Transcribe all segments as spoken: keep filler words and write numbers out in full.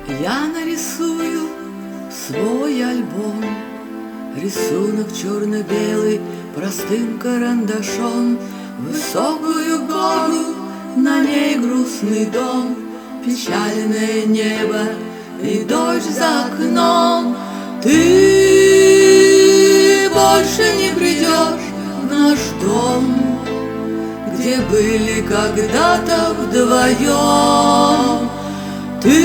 Я нарисую свой альбом, рисунок черно-белый простым карандашом, высокую гору, на ней грустный дом, печальное небо и дождь за окном. Ты больше не придешь в наш дом, где были когда-то вдвоем. Ты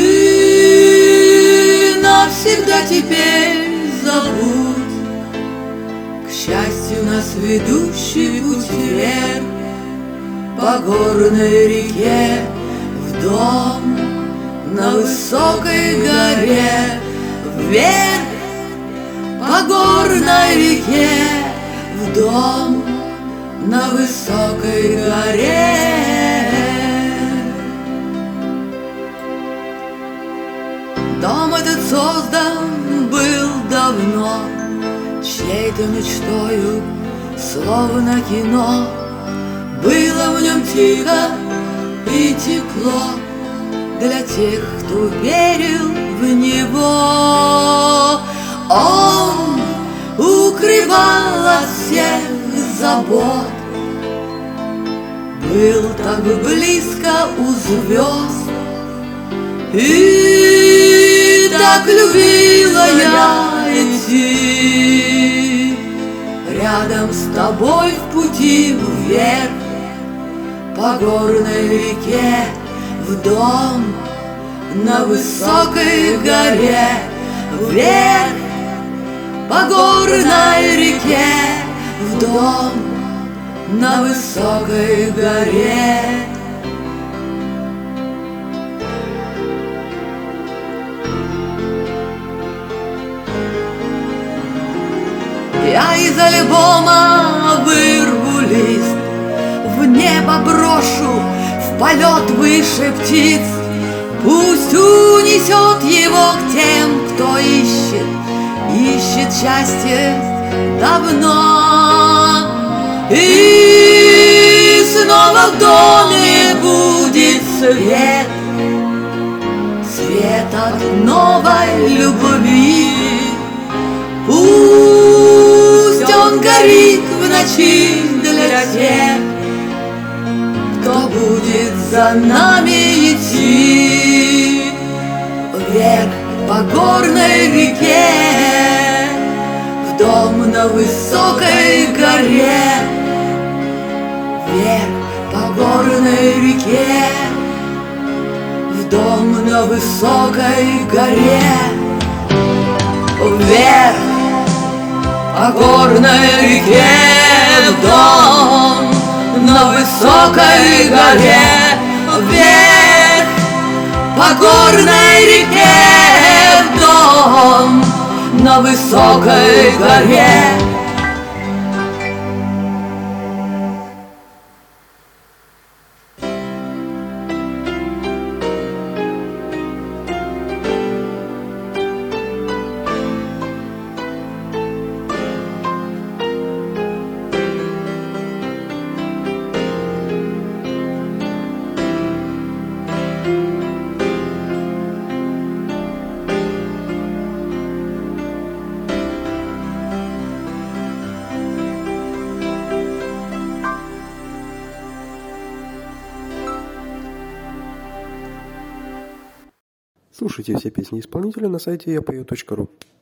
навсегда теперь забудь, к счастью, нас ведущий путь вверх по горной реке в дом на высокой горе. Вверх по горной реке в дом на высокой горе. Дом этот создан был давно, чьей-то мечтою, словно кино. Было в нем тихо и тепло для тех, кто верил в него. Он укрывал от всех забот, был так близко у звезд. И так любила я идти рядом с тобой в пути вверх по горной реке в дом на высокой горе. Вверх по горной реке в дом на высокой горе. Я из альбома вырву лист, в небо брошу, в полет выше птиц. Пусть унесет его к тем, кто ищет, ищет счастье давно. И снова в доме будет свет, свет от новой любви. Пусть он горит в ночи для тех, кто будет за нами идти. Вверх по горной реке в дом на высокой горе. Вверх по горной реке в дом на высокой горе. Вверх по горной реке в дом на высокой горе. Вверх по горной реке в дом на высокой горе. Слушайте все песни исполнителя на сайте я пою точка ру.